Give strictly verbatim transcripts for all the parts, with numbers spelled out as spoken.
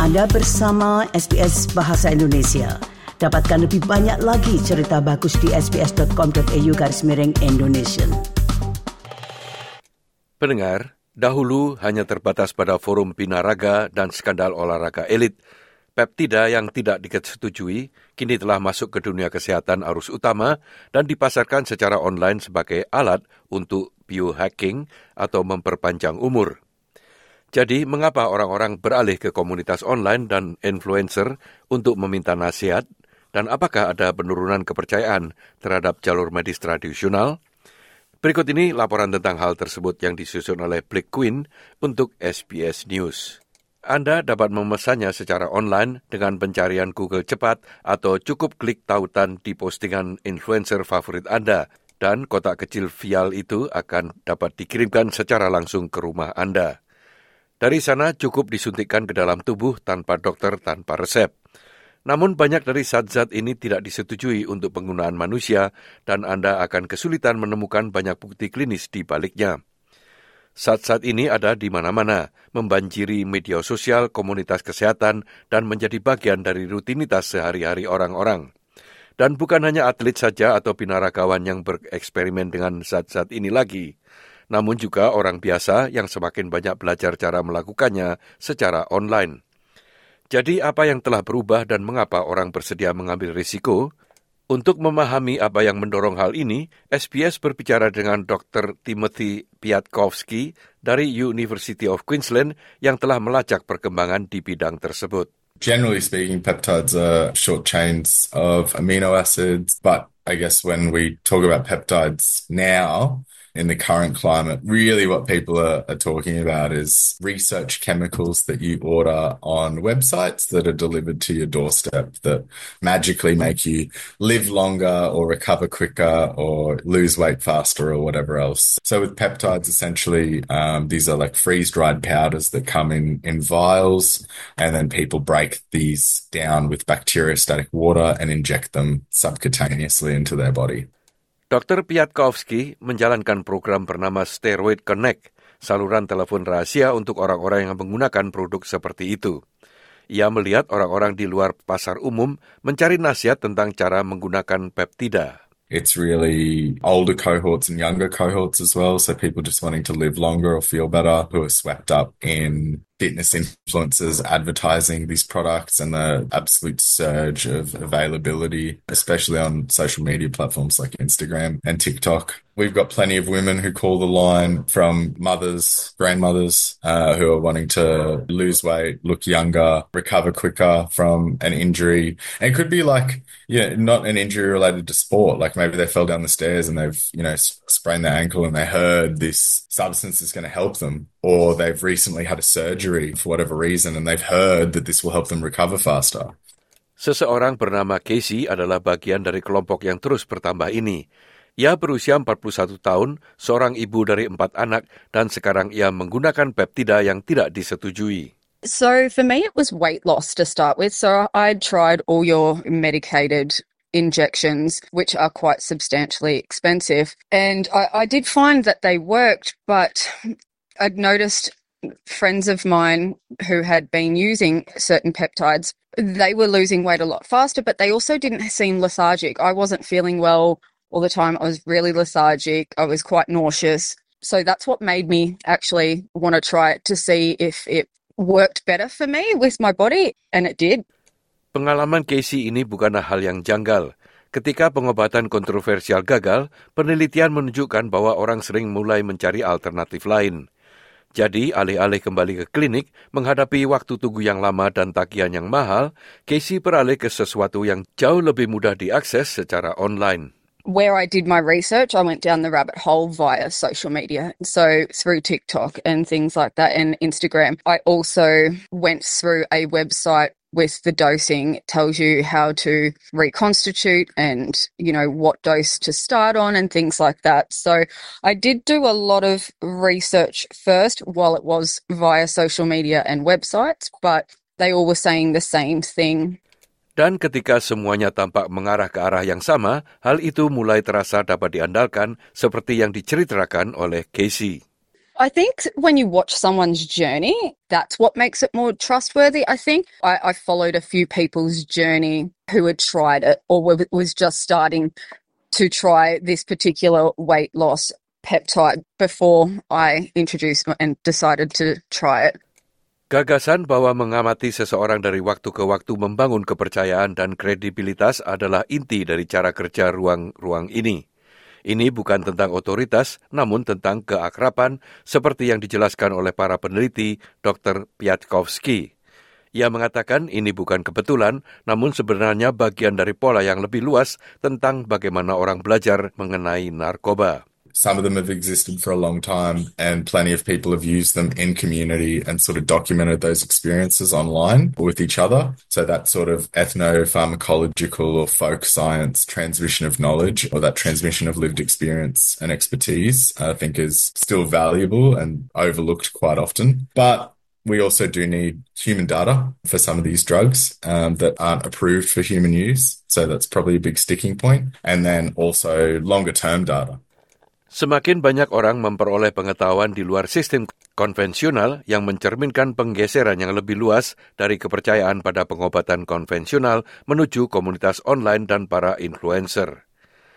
Anda bersama S B S Bahasa Indonesia. Dapatkan lebih banyak lagi cerita bagus di sbs.com.au garis miring Indonesia. Pendengar, dahulu hanya terbatas pada forum binaraga dan skandal olahraga elit. Peptida yang tidak disetujui kini telah masuk ke dunia kesehatan arus utama dan dipasarkan secara online sebagai alat untuk biohacking atau memperpanjang umur. Jadi, mengapa orang-orang beralih ke komunitas online dan influencer untuk meminta nasihat? Dan apakah ada penurunan kepercayaan terhadap jalur medis tradisional? Berikut ini laporan tentang hal tersebut yang disusun oleh Blake Quinn untuk S B S News. Anda dapat memesannya secara online dengan pencarian Google cepat atau cukup klik tautan di postingan influencer favorit Anda, dan kotak kecil vial itu akan dapat dikirimkan secara langsung ke rumah Anda. Dari sana cukup disuntikkan ke dalam tubuh tanpa dokter tanpa resep. Namun banyak dari zat-zat ini tidak disetujui untuk penggunaan manusia dan Anda akan kesulitan menemukan banyak bukti klinis di baliknya. Zat-zat ini ada di mana-mana, membanjiri media sosial, komunitas kesehatan, dan menjadi bagian dari rutinitas sehari-hari orang-orang. Dan bukan hanya atlet saja atau binaragawan yang bereksperimen dengan zat-zat ini lagi, namun juga orang biasa yang semakin banyak belajar cara melakukannya secara online. Jadi apa yang telah berubah dan mengapa orang bersedia mengambil risiko? Untuk memahami apa yang mendorong hal ini, S B S berbicara dengan Doktor Timothy Piatkowski dari University of Queensland yang telah melacak perkembangan di bidang tersebut. Generally speaking, peptides are short chains of amino acids, but I guess when we talk about peptides now, in the current climate, really what people are, are talking about is research chemicals that you order on websites that are delivered to your doorstep that magically make you live longer or recover quicker or lose weight faster or whatever else. So with peptides, essentially, um, these are like freeze-dried powders that come in, in vials, and then people break these down with bacteriostatic water and inject them subcutaneously into their body. Doktor Piatkowski menjalankan program bernama Steroid Connect, saluran telepon rahasia untuk orang-orang yang menggunakan produk seperti itu. Ia melihat orang-orang di luar pasar umum mencari nasihat tentang cara menggunakan peptida. It's really older cohorts and younger cohorts as well, so people just wanting to live longer or feel better who are swept up in fitness influencers advertising these products and the absolute surge of availability, especially on social media platforms like Instagram and TikTok. We've got plenty of women who call the line from mothers, grandmothers, uh, who are wanting to lose weight, look younger, recover quicker from an injury. And it could be like, yeah, not an injury related to sport. Like maybe they fell down the stairs and they've, you know, sprained their ankle and they heard this substance is going to help them. Or they've recently had a surgery for whatever reason and they've heard that this will help them recover faster. Seseorang bernama Casey adalah bagian dari kelompok yang terus bertambah ini. Ia berusia empat puluh satu tahun, seorang ibu dari empat anak, dan sekarang ia menggunakan peptida yang tidak disetujui. So for me, it was weight loss to start with. So I tried all your medicated injections, which are quite substantially expensive. And I, I did find that they worked, but I'd noticed friends of mine who had been using certain peptides, they were losing weight a lot faster, but they also didn't seem lethargic. I wasn't feeling well all the time. I was really lethargic. I was quite nauseous. So that's what made me actually want to try it to see if it worked better for me with my body, and it did. Pengalaman Casey ini bukanlah hal yang janggal. Ketika pengobatan kontroversial gagal, penelitian menunjukkan bahwa orang sering mulai mencari alternatif lain. Jadi, alih-alih kembali ke klinik, menghadapi waktu tunggu yang lama dan tagihan yang mahal, Casey beralih ke sesuatu yang jauh lebih mudah diakses secara online. Where I did my research, I went down the rabbit hole via social media. So through TikTok and things like that and Instagram. I also went through a website with the dosing. It tells you how to reconstitute and, you know, what dose to start on and things like that. So I did do a lot of research first while it was via social media and websites, but they all were saying the same thing. Dan ketika semuanya tampak mengarah ke arah yang sama, hal itu mulai terasa dapat diandalkan seperti yang diceritakan oleh Casey. I think when you watch someone's journey, that's what makes it more trustworthy. I think I, I followed a few people's journey who had tried it or were, was just starting to try this particular weight loss peptide before I introduced and decided to try it. Gagasan bahwa mengamati seseorang dari waktu ke waktu membangun kepercayaan dan kredibilitas adalah inti dari cara kerja ruang-ruang ini. Ini bukan tentang otoritas, namun tentang keakraban seperti yang dijelaskan oleh para peneliti dokter Piatkowski. Ia mengatakan ini bukan kebetulan, namun sebenarnya bagian dari pola yang lebih luas tentang bagaimana orang belajar mengenai narkoba. Some of them have existed for a long time and plenty of people have used them in community and sort of documented those experiences online with each other. So that sort of ethnopharmacological or folk science transmission of knowledge or that transmission of lived experience and expertise, I think is still valuable and overlooked quite often. But we also do need human data for some of these drugs um, that aren't approved for human use. So that's probably a big sticking point. And then also longer term data. Semakin banyak orang memperoleh pengetahuan di luar sistem konvensional yang mencerminkan penggeseran yang lebih luas dari kepercayaan pada pengobatan konvensional menuju komunitas online dan para influencer.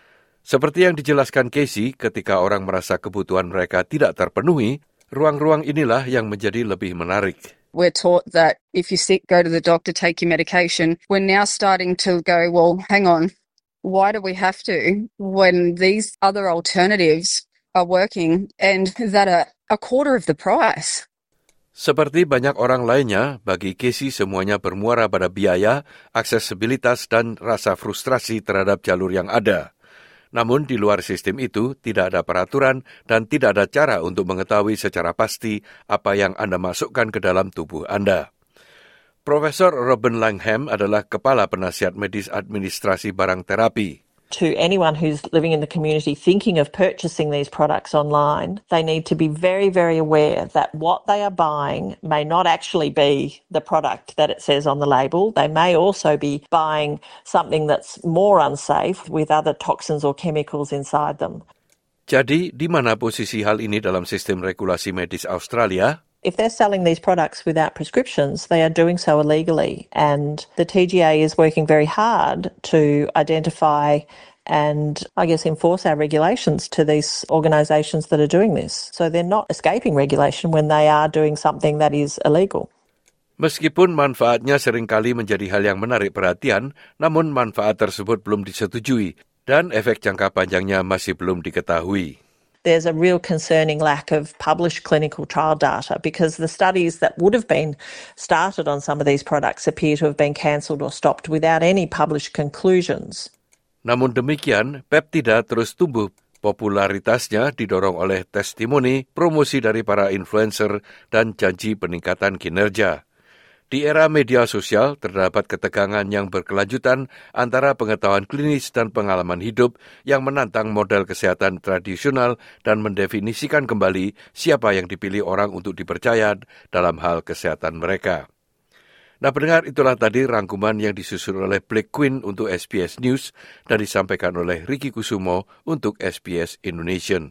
Seperti yang dijelaskan Casey, ketika orang merasa kebutuhan mereka tidak terpenuhi, ruang-ruang inilah yang menjadi lebih menarik. We're taught that if you're sick, go to the doctor, take your medication. We're now starting to go, well, hang on. Why do we have to when these other alternatives are working and that are a quarter of the price? Seperti banyak orang lainnya, bagi Casey semuanya bermuara pada biaya, aksesibilitas dan rasa frustrasi terhadap jalur yang ada. Namun di luar sistem itu tidak ada peraturan dan tidak ada cara untuk mengetahui secara pasti apa yang Anda masukkan ke dalam tubuh Anda. Profesor Robin Langham adalah Kepala Penasihat Medis Administrasi Barang Terapi. To anyone who's living in the community thinking of purchasing these products online, they need to be very, very aware that what they are buying may not actually be the product that it says on the label. They may also be buying something that's more unsafe with other toxins or chemicals inside them. Jadi, di mana posisi hal ini dalam sistem regulasi medis Australia? If they're selling these products without prescriptions, they are doing so illegally. And the T G A is working very hard to identify and, I guess, enforce our regulations to these organisations that are doing this. So they're not escaping regulation when they are doing something that is illegal. Meskipun manfaatnya seringkali menjadi hal yang menarik perhatian, namun manfaat tersebut belum disetujui dan efek jangka panjangnya masih belum diketahui. There's a real concerning lack of published clinical trial data because the studies that would have been started on some of these products appear to have been cancelled or stopped without any published conclusions. Namun demikian, peptida terus tumbuh. Popularitasnya didorong oleh testimoni, promosi dari para influencer, dan janji peningkatan kinerja. Di era media sosial, terdapat ketegangan yang berkelanjutan antara pengetahuan klinis dan pengalaman hidup yang menantang model kesehatan tradisional dan mendefinisikan kembali siapa yang dipilih orang untuk dipercaya dalam hal kesehatan mereka. Nah, pendengar, itulah tadi rangkuman yang disusun oleh Blake Quinn untuk S B S News dan disampaikan oleh Ricky Kusumo untuk S B S Indonesian.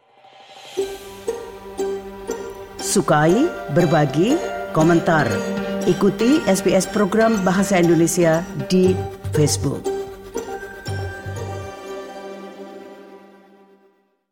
Sukai, berbagi, komentar. Ikuti S B S program Bahasa Indonesia di Facebook.